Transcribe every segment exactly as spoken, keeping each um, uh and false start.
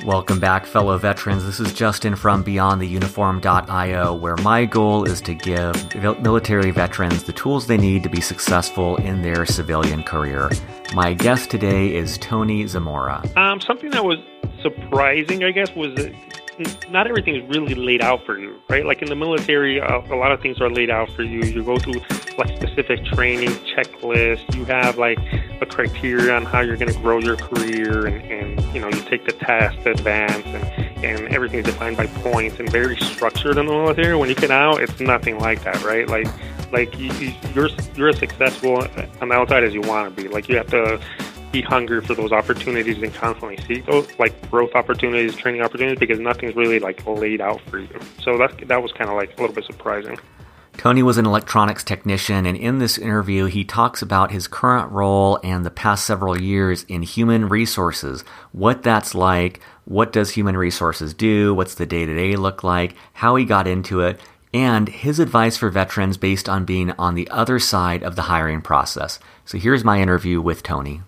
Welcome back, fellow veterans. This is Justin from beyond the uniform dot io, where my goal is to give military veterans the tools they need to be successful in their civilian career. My guest today is Tony Zamora. Um, something that was surprising, I guess, was that not everything is really laid out for you, right? Like in the military, uh, a lot of things are laid out for you. You go through like specific training checklists. You have like a criteria on how you're going to grow your career, and, and you know, you take the test, the advance, and, and everything's defined by points and very structured in the military. When you get out, it's nothing like that, right? Like, like you, you, you're you're as successful on the outside as you want to be. Like you have to be hungry for those opportunities and constantly seek those, like growth opportunities, training opportunities, because nothing's really like laid out for you. So that that was kind of like a little bit surprising. Tony was an electronics technician, and in this interview, he talks about his current role and the past several years in human resources, what that's like, what does human resources do, what's the day-to-day look like, how he got into it, and his advice for veterans based on being on the other side of the hiring process. So here's my interview with Tony.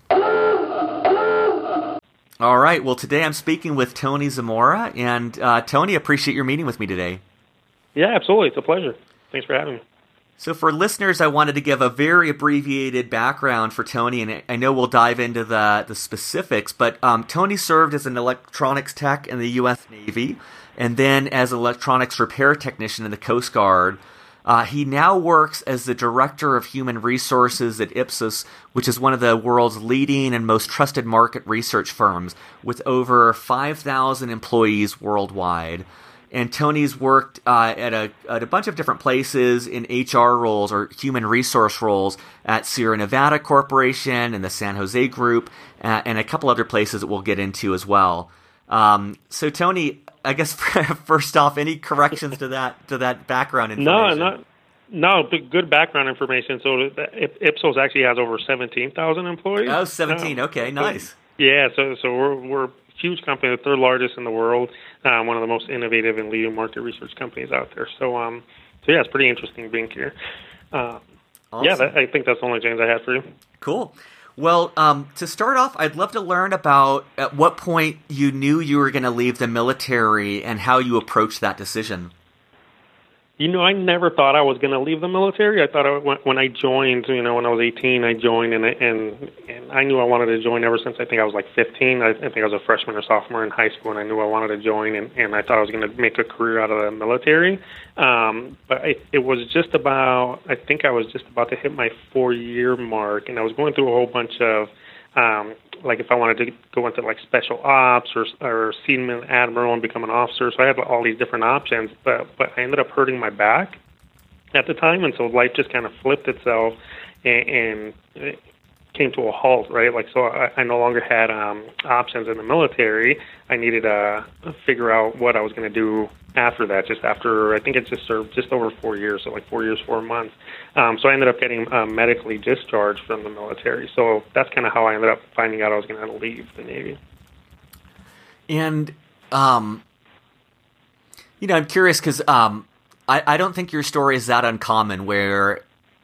All right, well, today I'm speaking with Tony Zamora, and uh, Tony, appreciate your meeting with me today. Yeah, absolutely. It's a pleasure. Thanks for having me. So for listeners, I wanted to give a very abbreviated background for Tony, and I know we'll dive into the, the specifics, but um, Tony served as an electronics tech in the U S Navy, and then as an electronics repair technician in the Coast Guard. Uh, he now works as the Director of Human Resources at Ipsos, which is one of the world's leading and most trusted market research firms with over five thousand employees worldwide. And Tony's worked uh, at, a, at a bunch of different places in H R roles or human resource roles at Sierra Nevada Corporation and the San Jose Group, uh, and a couple other places that we'll get into as well. Um, so Tony, I guess first off, any corrections to that to that background information? No, not, no, but good background information. So Ipsos actually has over seventeen thousand employees. Oh, seventeen. Uh, okay, nice. So, yeah, so so we're we're a huge company, the third largest in the world, um, one of the most innovative and leading market research companies out there. So um, so yeah, it's pretty interesting being here. Uh, awesome. Yeah, that, I think that's the only change I had for you. Cool. Well, um, to start off, I'd love to learn about at what point you knew you were going to leave the military and how you approached that decision. You know, I never thought I was going to leave the military. I thought I, when I joined, you know, when I was eighteen, I joined, and, and and I knew I wanted to join ever since I think I was like fifteen. I, I think I was a freshman or sophomore in high school, and I knew I wanted to join, and, and I thought I was going to make a career out of the military. Um, but I, it was just about, I think I was just about to hit my four-year mark, and I was going through a whole bunch of, um, like if I wanted to go into like special ops or or seaman admiral and become an officer. So I had all these different options, but but I ended up hurting my back at the time, and so life just kind of flipped itself and, and it came to a halt, right? Like so, I, I no longer had um, options in the military. I needed to figure out what I was going to do after that. Just after I think it just served just over four years, so like four years, four months. Um, so I ended up getting uh, medically discharged from the military. So that's kind of how I ended up finding out I was going to leave the Navy. And, um, you know, I'm curious because um, I, I don't think your story is that uncommon where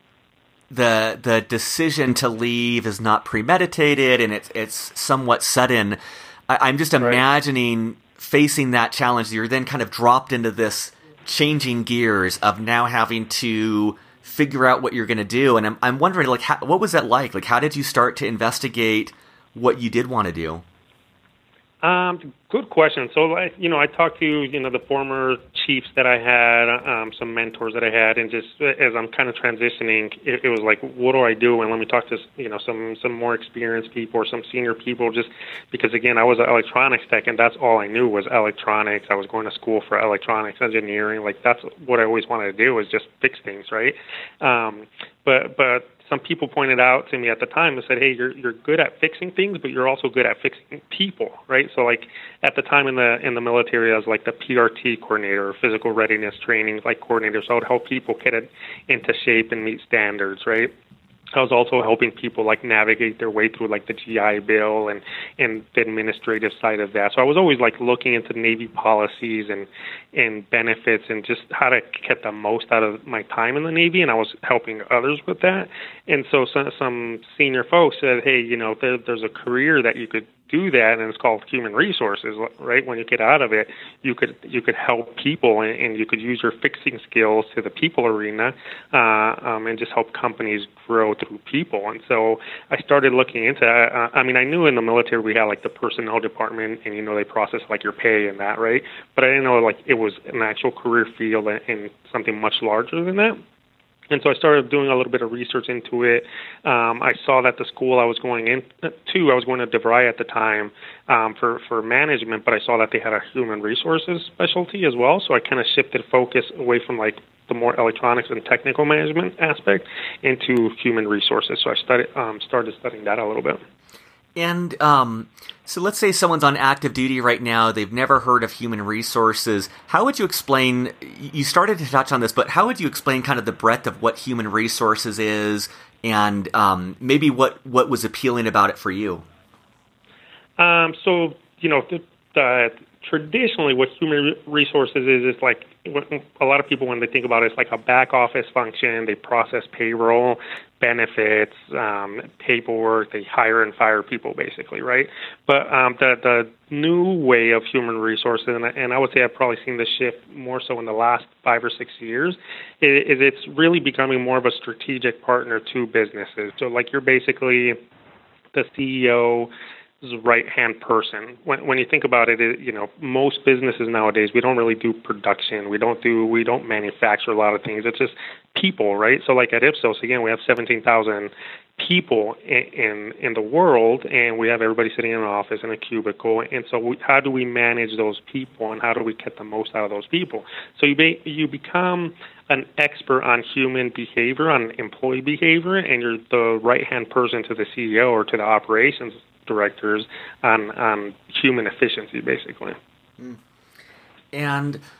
the the decision to leave is not premeditated and it's, it's somewhat sudden. I, I'm just imagining right. facing that challenge. You're then kind of dropped into this changing gears of now having to figure out what you're going to do. And I'm, I'm wondering, like, how, what was that like? Like, how did you start to investigate what you did want to do? Um, good question. So, like, you know, I talked to, you know, the former chiefs that I had, um, some mentors that I had, and just as I'm kind of transitioning, it, it was like, what do I do? And let me talk to, you know, some, some more experienced people or some senior people, just because, again, I was an electronics tech, and that's all I knew was electronics. I was going to school for electronics engineering. Like, that's what I always wanted to do, was just fix things, right? Um, but, but, some people pointed out to me at the time and said, hey, you're you're good at fixing things, but you're also good at fixing people, right? So like at the time in the in the military, I was like the P R T coordinator, or physical readiness training like coordinator. So I would help people get it into shape and meet standards, right? I was also helping people like navigate their way through like the G I Bill and, and the administrative side of that. So I was always like looking into Navy policies and, and benefits and just how to get the most out of my time in the Navy. And I was helping others with that. And so some, some senior folks said, hey, you know, there, there's a career that you could do that, and it's called human resources, right? When you get out of it, you could you could help people, and, and you could use your fixing skills to the people arena, uh, um, and just help companies grow through people. And so I started looking into that. Uh, I mean, I knew in the military we had like the personnel department, and you know they process like your pay and that, right? But I didn't know like it was an actual career field and, and something much larger than that. And so I started doing a little bit of research into it. Um, I saw that the school I was going into, I was going to DeVry at the time um, for, for management, but I saw that they had a human resources specialty as well. So I kind of shifted focus away from like the more electronics and technical management aspect into human resources. So I started, um, started studying that a little bit. And um, so let's say someone's on active duty right now. They've never heard of human resources. How would you explain, you started to touch on this, but how would you explain kind of the breadth of what human resources is and um, maybe what, what was appealing about it for you? Um, so, you know, the, the, traditionally what human resources is, is like a lot of people, when they think about it, it's like a back office function. They process payroll, benefits, um, paperwork. They hire and fire people, basically, right? But um, the the new way of human resources, and, and I would say I've probably seen this shift more so in the last five or six years, is, is it's really becoming more of a strategic partner to businesses. So, like, you're basically the C E O right-hand person. When when you think about it, it, you know, most businesses nowadays, we don't really do production. We don't do, we don't manufacture a lot of things. It's just people, right? So like at Ipsos, again, we have seventeen thousand people in, in, in the world, and we have everybody sitting in an office in a cubicle. And so we, how do we manage those people, and how do we get the most out of those people? So you be, you become an expert on human behavior, on employee behavior, and you're the right-hand person to the C E O or to the operations directors on, on human efficiency, basically. And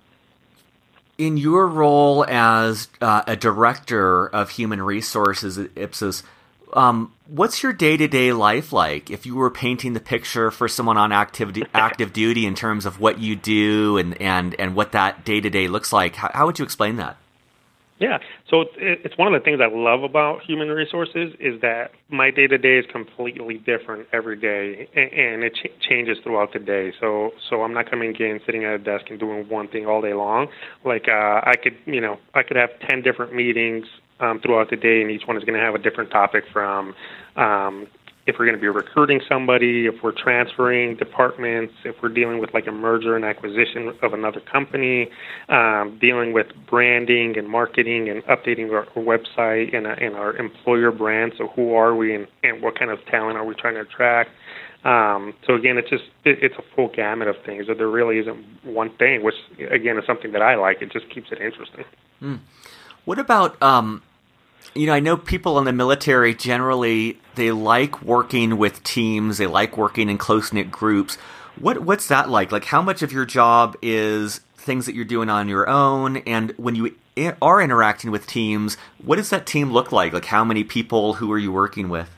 in your role as uh, a director of human resources at Ipsos, um, what's your day-to-day life like? If you were painting the picture for someone on active active duty in terms of what you do and, and, and what that day-to-day looks like, how, how would you explain that? Yeah, so it's one of the things I love about human resources is that my day-to-day is completely different every day, and it ch- changes throughout the day. So so I'm not coming in, sitting at a desk and doing one thing all day long. Like uh, I could, you know, I could have ten different meetings um, throughout the day, and each one is going to have a different topic from um if we're going to be recruiting somebody, if we're transferring departments, if we're dealing with like a merger and acquisition of another company, um, dealing with branding and marketing and updating our, our website and, uh, and our employer brand. So who are we and, and what kind of talent are we trying to attract? Um, so again, it's just it, it's a full gamut of things. So there really isn't one thing, which again is something that I like. It just keeps it interesting. Mm. What about um, you know, I know people in the military generally, they like working with teams. They like working in close-knit groups. What What's that like? Like, how much of your job is things that you're doing on your own? And when you are interacting with teams, what does that team look like? Like, how many people, who are you working with?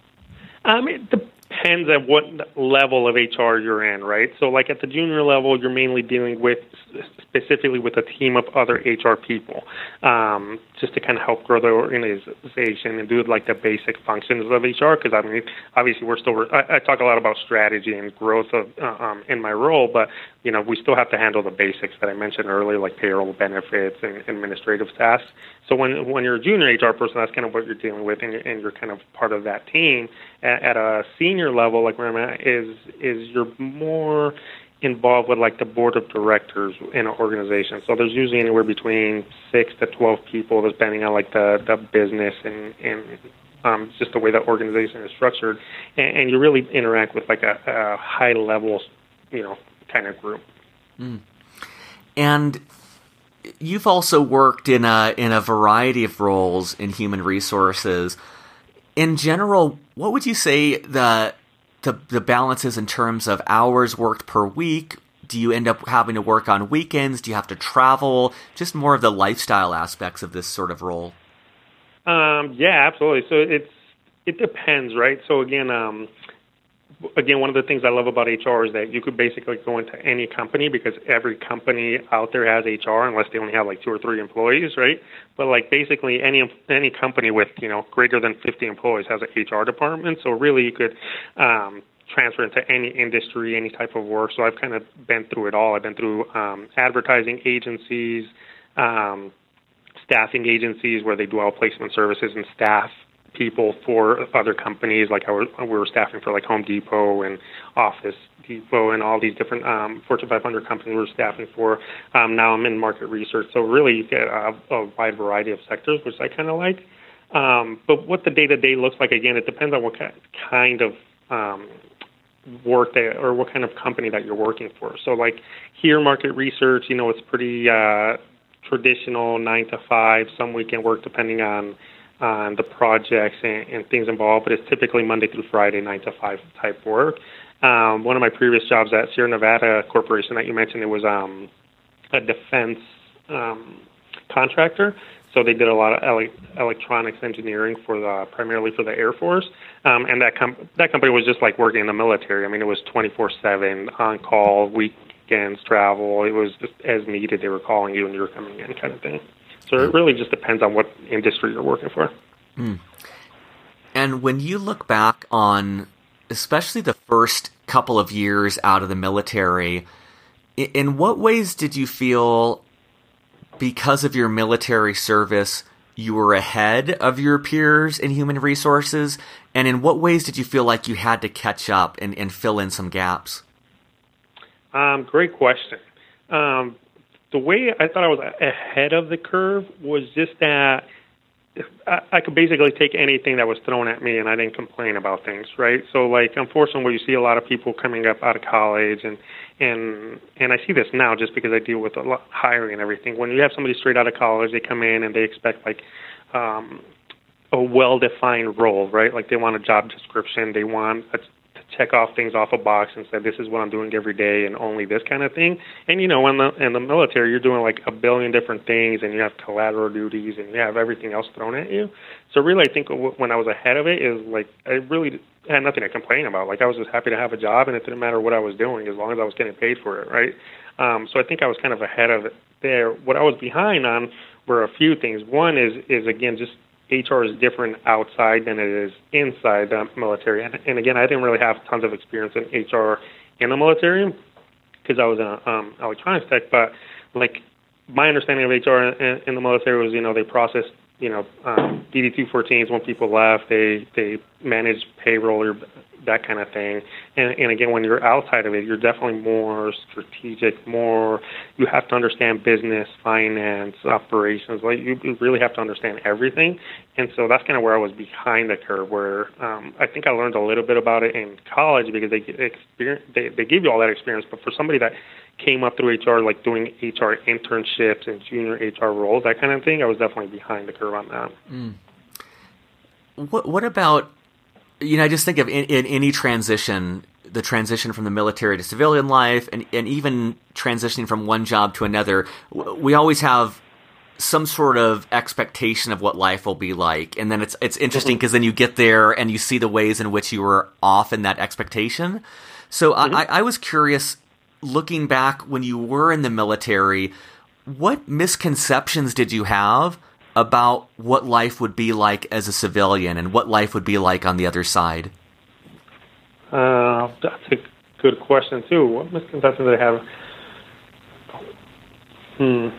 Um, it depends on what level of H R you're in, right? So, like, at the junior level, you're mainly dealing with specifically with a team of other H R people, um, just to kind of help grow the organization and do like the basic functions of H R. Because I mean, obviously, we're still I, I talk a lot about strategy and growth of uh, um, in my role, but you know, we still have to handle the basics that I mentioned earlier, like payroll, benefits, and administrative tasks. So when when you're a junior H R person, that's kind of what you're dealing with, and you're, and you're kind of part of that team. At, at a senior level, like where I'm at, is is you're more involved with like the board of directors in an organization. So there's usually anywhere between six to twelve people, depending on like the, the business and, and um, just the way the organization is structured. And, and you really interact with like a, a high level, you know, kind of group. Mm. And you've also worked in a in a variety of roles in human resources. In general, what would you say the The, the balance is in terms of hours worked per week? Do you end up having to work on weekends? Do you have to travel? Just more of the lifestyle aspects of this sort of role. Um, yeah, absolutely. So it's it depends, right? So again, um, again, one of the things I love about H R is that you could basically go into any company because every company out there has H R unless they only have like two or three employees, right? But like basically any any company with, you know, greater than fifty employees has an H R department. So really you could um, transfer into any industry, any type of work. So I've kind of been through it all. I've been through um, advertising agencies, um, staffing agencies where they do all placement services and staff people for other companies. Like I were, we were staffing for like Home Depot and Office Depot and all these different um, Fortune five hundred companies we were staffing for. Um, now I'm in market research. So really you get a, a wide variety of sectors, which I kind of like. Um, but what the day-to-day looks like, again, it depends on what kind of um, work that, or what kind of company that you're working for. So like here, market research, you know, it's pretty uh, traditional nine to five, some weekend work depending on on the projects and, and things involved, but it's typically Monday through Friday, nine to five type work. Um, one of my previous jobs at Sierra Nevada Corporation that you mentioned, it was um, a defense um, contractor. So they did a lot of ele- electronics engineering for the, primarily for the Air Force. Um, and that com- that company was just like working in the military. I mean, it was twenty-four seven, on call, weekends, travel. It was just as needed. They were calling you and you were coming in kind of thing. So it really just depends on what industry you're working for. Mm. And when you look back on, especially the first couple of years out of the military, in what ways did you feel, because of your military service, you were ahead of your peers in human resources? And in what ways did you feel like you had to catch up and, and fill in some gaps? Um, great question. Um, The way I thought I was ahead of the curve was just that I, I could basically take anything that was thrown at me and I didn't complain about things, right? So, like, unfortunately, you see a lot of people coming up out of college, and and and I see this now just because I deal with a lot hiring and everything. When you have somebody straight out of college, they come in and they expect, like, um, a well-defined role, right? Like, they want a job description. They want a check off things off a box and say, this is what I'm doing every day and only this kind of thing. And, you know, in the, in the military, you're doing like a billion different things, and you have collateral duties and you have everything else thrown at you. So really, I think when I was ahead of it is like, I really had nothing to complain about. Like, I was just happy to have a job, and it didn't matter what I was doing as long as I was getting paid for it, right? Um, so I think I was kind of ahead of it there. What I was behind on were a few things. One is, is again, just H R is different outside than it is inside the military. And, and again, I didn't really have tons of experience in H R in the military because I was in um, electronics tech. But like my understanding of H R in, in the military was, you know, they processed, you know, um, D D two fourteens when people left. They they managed payroll or that kind of thing. And, and again, when you're outside of it, you're definitely more strategic, more, you have to understand business, finance, operations. Like you, you really have to understand everything. And so that's kind of where I was behind the curve, where um, I think I learned a little bit about it in college because they, experience, they, they give you all that experience. But for somebody that came up through H R, like doing H R internships and junior H R roles, that kind of thing, I was definitely behind the curve on that. Mm. What, what about, you know, I just think of in, in any transition, the transition from the military to civilian life, and, and even transitioning from one job to another, we always have some sort of expectation of what life will be like. And then it's it's interesting because mm-hmm. then you get there and you see the ways in which you were off in that expectation. So mm-hmm. I, I was curious, looking back when you were in the military, what misconceptions did you have about what life would be like as a civilian and what life would be like on the other side? Uh, that's a good question, too. What misconceptions did I have? Hmm.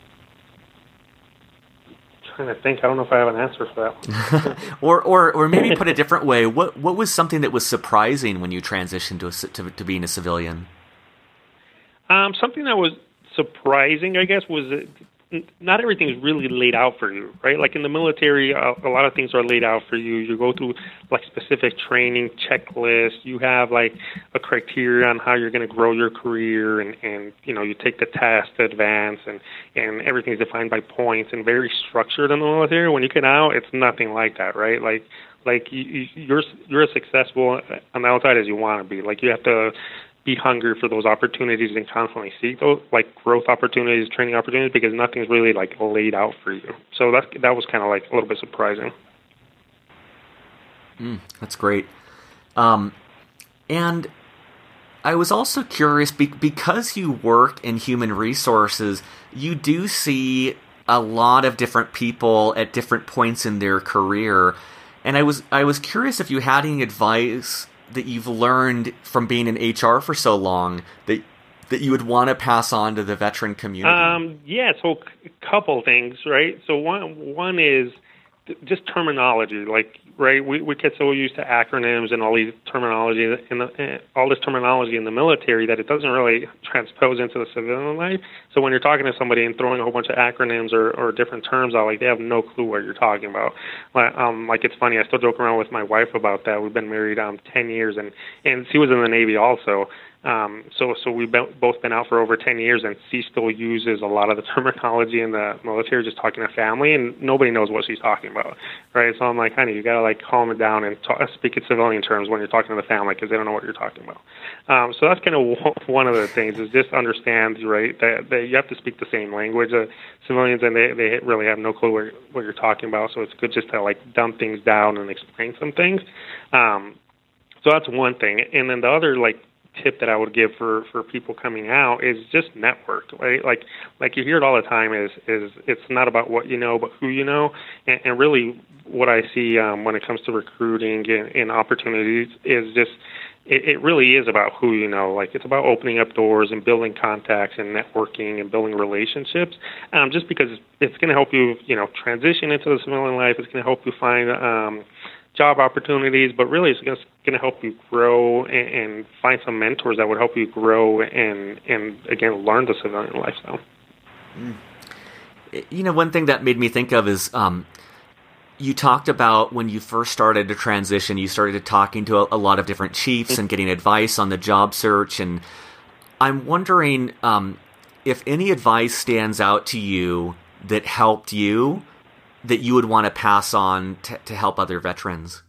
I'm trying to think. I don't know if I have an answer for that. or, or, or maybe put a different way. What, what was something that was surprising when you transitioned to, a, to, to being a civilian? Um, something that was surprising, I guess, was that not everything is really laid out for you, right? Like in the military, uh, a lot of things are laid out for you. You go through like specific training checklists. You have like a criteria on how you're going to grow your career, and, and you know, you take the test to advance, and, and everything's defined by points and very structured in the military. When you get out, it's nothing like that, right? Like like you, you're you're as successful on the outside as you want to be. Like you have to be hungry for those opportunities and constantly seek those, like growth opportunities, training opportunities, because nothing's really like laid out for you. So that that was kind of like a little bit surprising. Mm, that's great. Um, and I was also curious, be- because you work in human resources, you do see a lot of different people at different points in their career. And I was I was curious if you had any advice that you've learned from being in H R for so long that that you would want to pass on to the veteran community? Um, yeah, so a couple things, right? So one one is just terminology. Like, right, we, we get so used to acronyms and all these terminology in the, all this terminology in the military that it doesn't really transpose into the civilian life. So when you're talking to somebody and throwing a whole bunch of acronyms or, or different terms out, like they have no clue what you're talking about. Like, um, like it's funny, I still joke around with my wife about that. We've been married um ten years, and and she was in the Navy also. Um, so, so we've been, both been out for over ten years, and she still uses a lot of the terminology in the military, just talking to family, and nobody knows what she's talking about, right? So I'm like, honey, you gotta like calm it down and talk, speak in civilian terms when you're talking to the family, because they don't know what you're talking about. Um, so that's kind of one of the things, is just understand, right, that, that you have to speak the same language. Uh, civilians, and they they really have no clue what, what you're talking about. So it's good just to like dumb things down and explain some things. Um, so that's one thing, and then the other like tip that I would give for, for people coming out is just network, right? Like like you hear it all the time is is it's not about what you know, but who you know. And, and really what I see um, when it comes to recruiting and, and opportunities is just it, it really is about who you know. Like it's about opening up doors and building contacts and networking and building relationships. Um, just because it's, it's going to help you, you know, transition into the civilian life. It's going to help you find um, job opportunities, but really it's going to help you grow and, and find some mentors that would help you grow and, and again, learn the civilian lifestyle. Mm. You know, one thing that made me think of is um, you talked about when you first started to transition, you started talking to a, a lot of different chiefs and getting advice on the job search. And I'm wondering um, if any advice stands out to you that helped you, that you would want to pass on to, to help other veterans?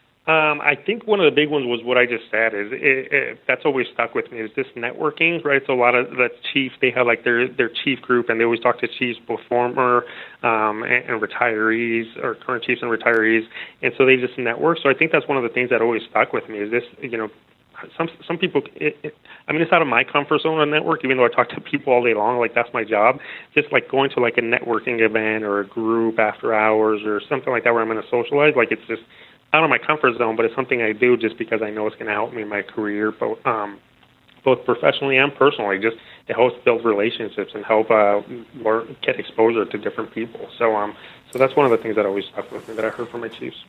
Um, I think one of the big ones was what I just said. Is it, it, that's always stuck with me, is this networking, right? So a lot of the chiefs, they have like their their chief group, and they always talk to chiefs, both former um, and, and retirees, or current chiefs and retirees, and so they just network. So I think that's one of the things that always stuck with me, is this, you know, some some people, it, it, I mean, it's out of my comfort zone on network, even though I talk to people all day long, like that's my job. Just like going to like a networking event or a group after hours or something like that where I'm going to socialize, like it's just out of my comfort zone, but it's something I do just because I know it's going to help me in my career, both, um, both professionally and personally. Just it helps build relationships and help uh, learn, get exposure to different people. So, um, so that's one of the things that always stuck with me that I heard from my chiefs.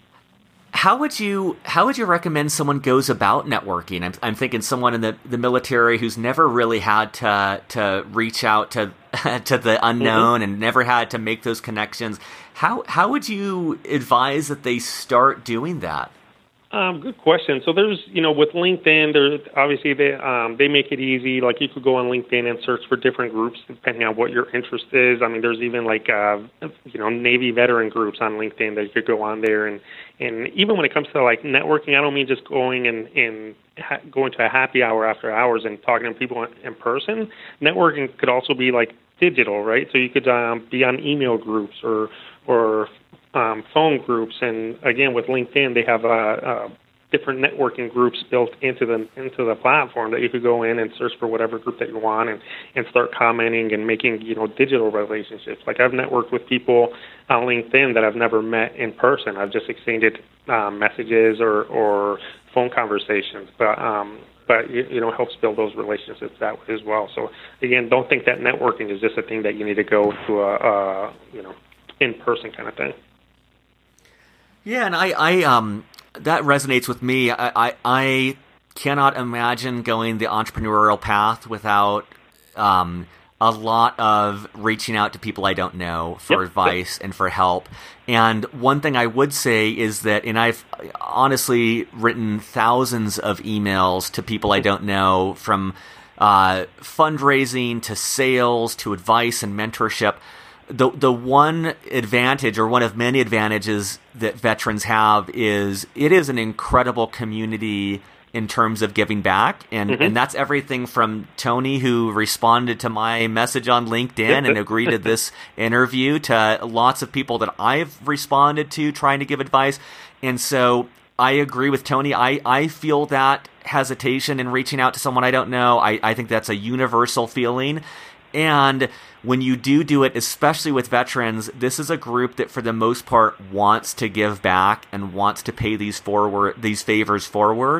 How would you how would you recommend someone goes about networking? I'm I'm thinking someone in the, the military who's never really had to to reach out to to the unknown mm-hmm. and never had to make those connections. How how would you advise that they start doing that? Um, good question. So there's, you know, with LinkedIn, there's obviously they um, they make it easy. Like you could go on LinkedIn and search for different groups depending on what your interest is. I mean, there's even like uh, you know, Navy veteran groups on LinkedIn that you could go on there. And, and even when it comes to like networking, I don't mean just going and, and ha- going to a happy hour after hours and talking to people in person. Networking could also be like digital, right? So you could um, be on email groups or or Um, phone groups, and again with LinkedIn, they have uh, uh, different networking groups built into the into the platform that you could go in and search for whatever group that you want, and, and start commenting and making, you know, digital relationships. Like I've networked with people on LinkedIn that I've never met in person. I've just exchanged uh, messages or, or phone conversations, but um, but you, you know, helps build those relationships that way as well. So again, don't think that networking is just a thing that you need to go to a, a you know, in person kind of thing. Yeah, and I, I um, that resonates with me. I, I, I cannot imagine going the entrepreneurial path without um, a lot of reaching out to people I don't know for yep. advice and for help. And one thing I would say is that, and I've honestly written thousands of emails to people I don't know, from uh, fundraising to sales to advice and mentorship. The the one advantage, or one of many advantages that veterans have, is it is an incredible community in terms of giving back. And, mm-hmm. and that's everything from Tony, who responded to my message on LinkedIn and agreed to this interview, to lots of people that I've responded to trying to give advice. And so I agree with Tony. I, I feel that hesitation in reaching out to someone I don't know. I, I think that's a universal feeling. And when you do do it, especially with veterans, this is a group that for the most part wants to give back and wants to pay these forward, these favors forward.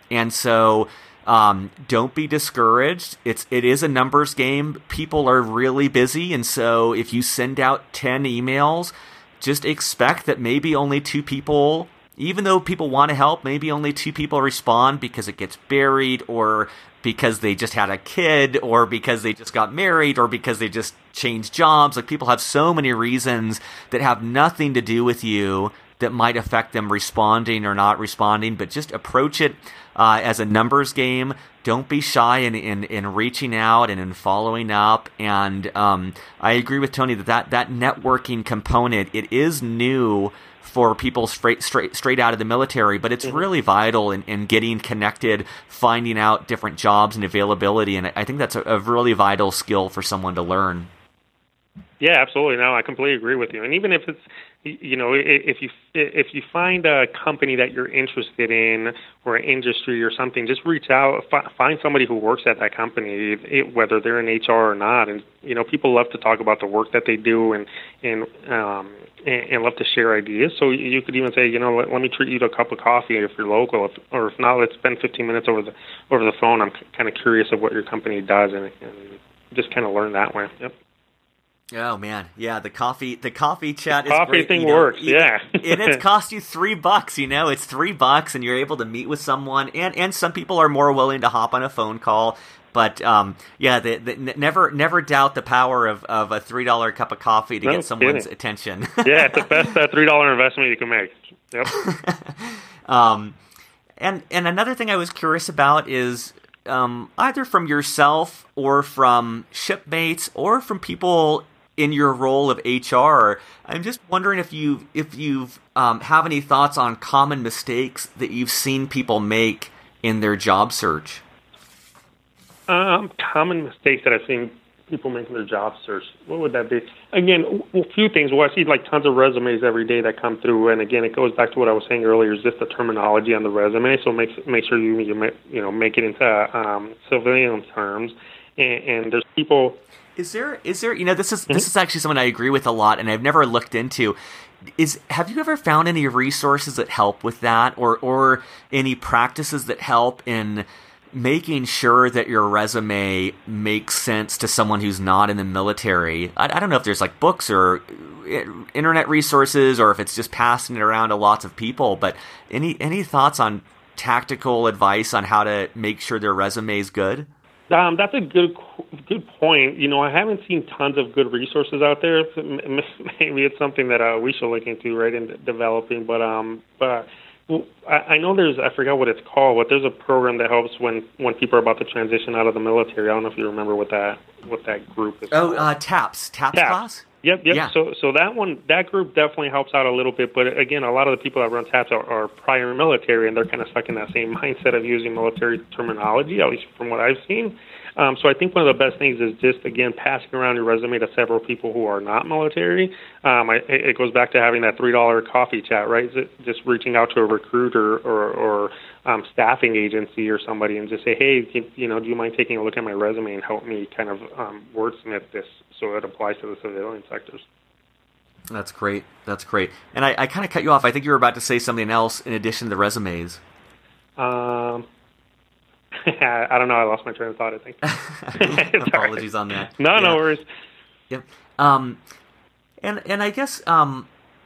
And so um, don't be discouraged. It's it is a numbers game. People are really busy, and so if you send out ten emails, just expect that maybe only two people, even though people want to help, maybe only two people respond because it gets buried, or because they just had a kid, or because they just got married, or because they just changed jobs. Like, people have so many reasons that have nothing to do with you that might affect them responding or not responding, but just approach it uh, as a numbers game. Don't be shy in, in, in reaching out and in following up. And um, I agree with Tony that, that that networking component, it is new for people straight straight straight out of the military, but it's really vital in, in getting connected, finding out different jobs and availability, and I think that's a, a really vital skill for someone to learn. Yeah, absolutely. No, I completely agree with you. And even if it's, you know, if you if you find a company that you're interested in, or an industry or something, just reach out, find somebody who works at that company, whether they're in H R or not. And you know, people love to talk about the work that they do, and and um, and love to share ideas. So you could even say, you know, let, let me treat you to a cup of coffee if you're local, if, or if not, let's spend fifteen minutes over the over the phone. I'm kind of curious of what your company does, and, and just kind of learn that way. Yep. Oh man, yeah, the coffee the coffee chat the is coffee great. thing you know, works, even, yeah. And it's cost you three bucks, you know, it's three bucks and you're able to meet with someone, and, and some people are more willing to hop on a phone call. But um, yeah, the, the, never never doubt the power of, of a three dollar cup of coffee to no get someone's kidding. attention. Yeah, it's the best uh, three dollar investment you can make. Yep. um, and and another thing I was curious about is um, either from yourself or from shipmates or from people in your role of H R, I'm just wondering if you if you've um, have any thoughts on common mistakes that you've seen people make in their job search. Um, common mistakes that I've seen people make in their job search. What would that be? Again, a few things. Well, I see like tons of resumes every day that come through, and again, it goes back to what I was saying earlier. Is just the terminology on the resume. So make make sure you you make, you know make it into um, civilian terms. And, and there's people. Is there, is there, you know, this is, this is actually something I agree with a lot, and I've never looked into. Is, have you ever found any resources that help with that, or, or any practices that help in making sure that your resume makes sense to someone who's not in the military? I, I don't know if there's like books or internet resources, or if it's just passing it around to lots of people, but any, any thoughts on tactical advice on how to make sure their resume is good? Um, that's a good good point. You know, I haven't seen tons of good resources out there. Maybe it's something that uh, we should look into, right, in developing. But um, but I, I know there's, I forgot what it's called, but there's a program that helps when, when people are about to transition out of the military. I don't know if you remember what that what that group is. Oh, uh, TAPS, TAPS, TAPS class. Yep, yep. Yeah. So, so that one, that group definitely helps out a little bit. But again, a lot of the people that run TAPS are, are prior military, and they're kind of stuck in that same mindset of using military terminology, at least from what I've seen. Um, so I think one of the best things is just, again, passing around your resume to several people who are not military. Um, I, it goes back to having that three dollar coffee chat, right? Just reaching out to a recruiter or, or um, staffing agency or somebody and just say, hey, can, you know, do you mind taking a look at my resume and help me kind of um, wordsmith this so it applies to the civilian sectors? That's great. That's great. And I, I kind of cut you off. I think you were about to say something else in addition to the resumes. Um. I don't know. I lost my train of thought, I think. Apologies on that. No, yeah. no worries. Yep. Um, and and I guess um,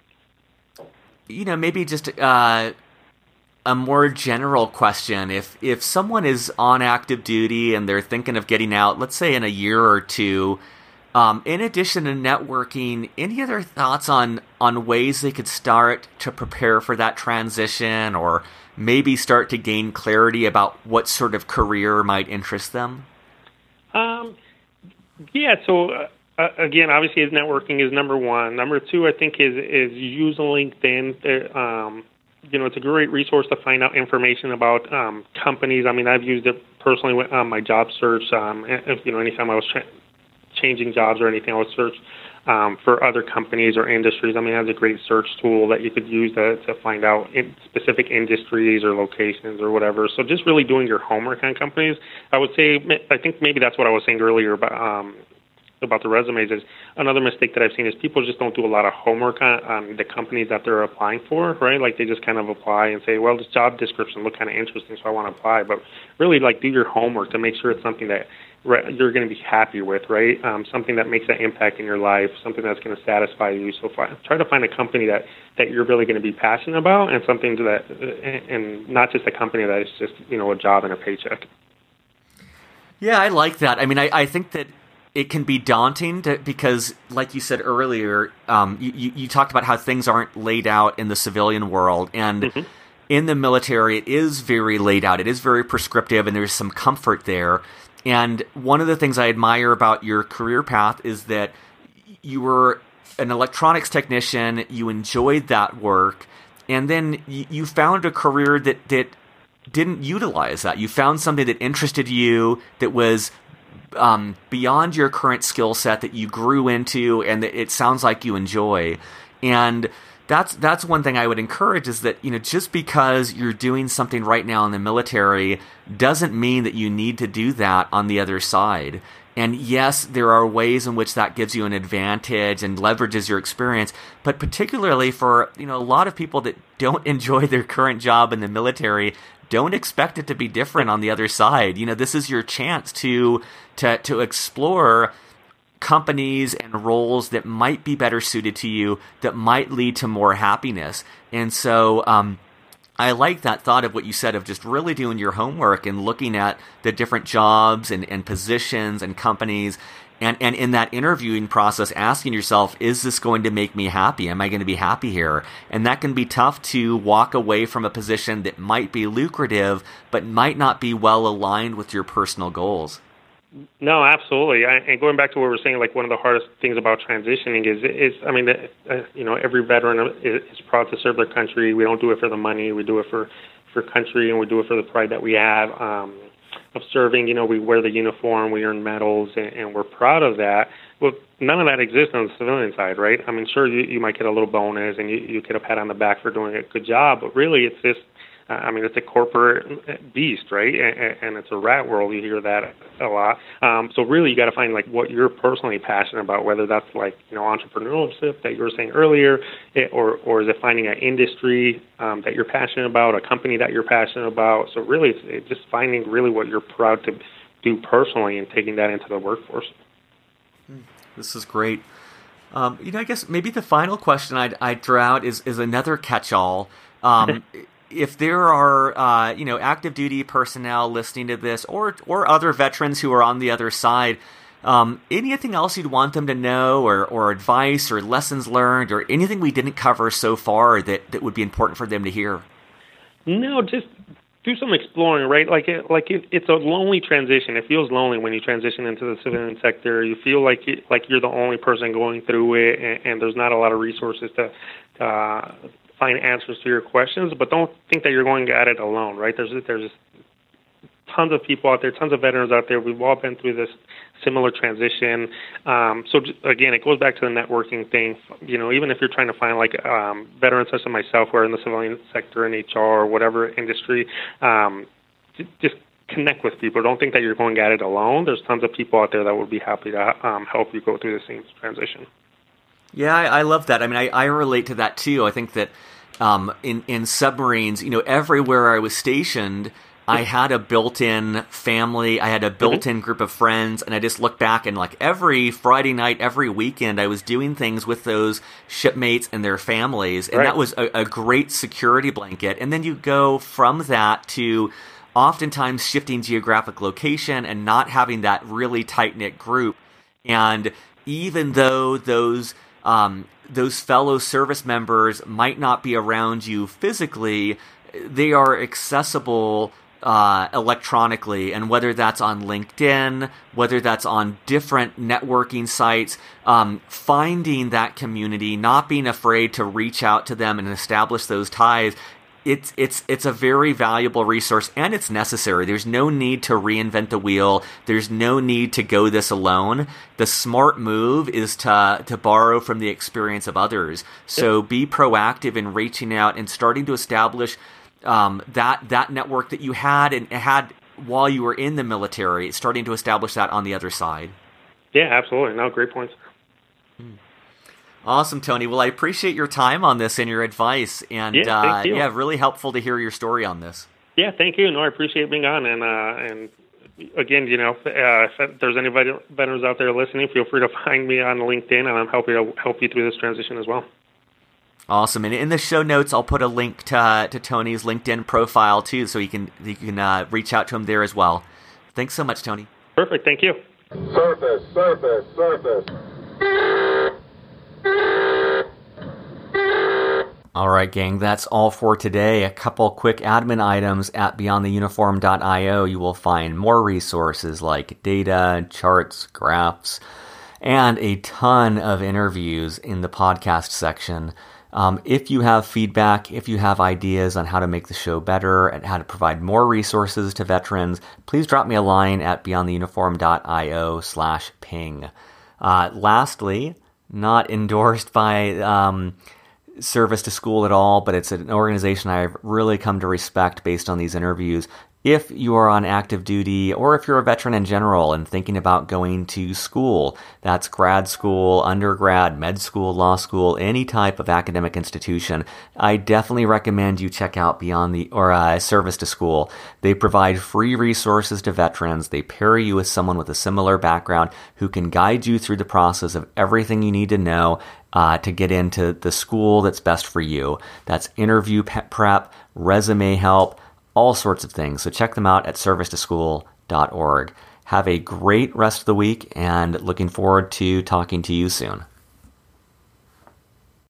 you know, maybe just uh, a more general question: if if someone is on active duty and they're thinking of getting out, let's say in a year or two, um, in addition to networking, any other thoughts on on ways they could start to prepare for that transition, or maybe start to gain clarity about what sort of career might interest them? Um, yeah, so uh, again, obviously, his networking is number one. Number two, I think, is is using LinkedIn. Um, you know, it's a great resource to find out information about um, companies. I mean, I've used it personally on my job search. Um, if, you know, anytime I was tra- changing jobs or anything, I would search Um, for other companies or industries. I mean, it has a great search tool that you could use to, to find out in specific industries or locations or whatever. So just really doing your homework on companies. I would say, I think maybe that's what I was saying earlier about um, about the resumes is another mistake that I've seen is people just don't do a lot of homework on, on the companies that they're applying for, right? Like they just kind of apply and say, well, this job description looked kind of interesting, so I want to apply. But really, like, do your homework to make sure it's something that you're going to be happy with, right? Um, something that makes an impact in your life, something that's going to satisfy you. So fi- try to find a company that, that you're really going to be passionate about, and something to that, and not just a company that is just, you know, a job and a paycheck. Yeah, I like that. I mean, I, I think that it can be daunting to, because, like you said earlier, um, you, you talked about how things aren't laid out in the civilian world, and mm-hmm. in the military, it is very laid out. It is very prescriptive, and there's some comfort there. And one of the things I admire about your career path is that you were an electronics technician, you enjoyed that work, and then you found a career that, that didn't utilize that. You found something that interested you, that was um, beyond your current skill set, that you grew into, and that it sounds like you enjoy. And That's that's one thing I would encourage, is that, you know, just because you're doing something right now in the military doesn't mean that you need to do that on the other side. And yes, there are ways in which that gives you an advantage and leverages your experience, but particularly for, you know, a lot of people that don't enjoy their current job in the military, don't expect it to be different on the other side. You know, this is your chance to to to explore companies and roles that might be better suited to you, that might lead to more happiness. And so um, I like that thought of what you said, of just really doing your homework and looking at the different jobs and, and positions and companies. And, and in that interviewing process, asking yourself, is this going to make me happy? Am I going to be happy here? And that can be tough, to walk away from a position that might be lucrative, but might not be well aligned with your personal goals. No, absolutely. I, and going back to what we were saying, like, one of the hardest things about transitioning is, is I mean, uh, you know, every veteran is, is proud to serve their country. We don't do it for the money. We do it for, for country, and we do it for the pride that we have um, of serving. You know, we wear the uniform, we earn medals, and, and we're proud of that. But none of that exists on the civilian side, right? I mean, sure, you, you might get a little bonus, and you, you get a pat on the back for doing a good job, but really it's just, I mean, it's a corporate beast, right? And, and it's a rat world. You hear that a lot. Um, so really, you got to find, like, what you're personally passionate about, whether that's, like, you know, entrepreneurship that you were saying earlier, it, or or is it finding an industry um, that you're passionate about, a company that you're passionate about. So really, it's, it's just finding really what you're proud to do personally and taking that into the workforce. This is great. Um, you know, I guess maybe the final question I'd, I'd throw out is, is another catch-all. Um If there are, uh, you know, active duty personnel listening to this, or or other veterans who are on the other side, um, anything else you'd want them to know, or, or advice, or lessons learned, or anything we didn't cover so far that, that would be important for them to hear? No, just do some exploring, right? Like it, like it, it's a lonely transition. It feels lonely when you transition into the civilian sector. You feel like it, like you're the only person going through it, and, and there's not a lot of resources to uh, find answers to your questions. But don't think that you're going at it alone, right? There's there's tons of people out there, tons of veterans out there. We've all been through this similar transition. Um, so just, again, it goes back to the networking thing. You know, even if you're trying to find like um, veterans such as myself who are in the civilian sector, in H R, or whatever industry, um, just connect with people. Don't think that you're going at it alone. There's tons of people out there that would be happy to um, help you go through the same transition. Yeah, I, I love that. I mean, I, I relate to that too. I think that um, in, in submarines, you know, everywhere I was stationed, I had a built-in family, I had a built-in group of friends, and I just look back and like every Friday night, every weekend, I was doing things with those shipmates and their families, and right. that was a, a great security blanket. And then you go from that to oftentimes shifting geographic location and not having that really tight-knit group. And even though those um, those fellow service members might not be around you physically, they are accessible Uh, electronically, and whether that's on LinkedIn, whether that's on different networking sites, um, finding that community, not being afraid to reach out to them and establish those ties, it's it's it's a very valuable resource, and it's necessary. There's no need to reinvent the wheel. There's no need to go this alone. The smart move is to to borrow from the experience of others. So be proactive in reaching out and starting to establish Um, that that network that you had and had while you were in the military, starting to establish that on the other side. Yeah, absolutely. No, great points. Awesome, Tony. Well, I appreciate your time on this and your advice, and yeah, thank uh, you. yeah, really helpful to hear your story on this. Yeah, thank you. No, I appreciate being on, and uh, and again, you know, uh, if there's anybody veterans out there listening, feel free to find me on LinkedIn, and I'm happy to help you through this transition as well. Awesome, and in the show notes, I'll put a link to uh, to Tony's LinkedIn profile too, so you can you can uh, reach out to him there as well. Thanks so much, Tony. Perfect. Thank you. Surface, surface, surface. All right, gang, that's all for today. A couple quick admin items at beyond the uniform dot io. You will find more resources like data, charts, graphs, and a ton of interviews in the podcast section. Um, if you have feedback, if you have ideas on how to make the show better and how to provide more resources to veterans, please drop me a line at beyond the uniform dot io slash ping. Uh, lastly, not endorsed by um, Service to School at all, but it's an organization I've really come to respect based on these interviews. If you are on active duty, or if you're a veteran in general and thinking about going to school, that's grad school, undergrad, med school, law school, any type of academic institution, I definitely recommend you check out Beyond the or uh, Service to School. They provide free resources to veterans. They pair you with someone with a similar background who can guide you through the process of everything you need to know uh, to get into the school that's best for you. That's interview prep, resume help, all sorts of things. So check them out at service to school dot org. Have a great rest of the week, and looking forward to talking to you soon.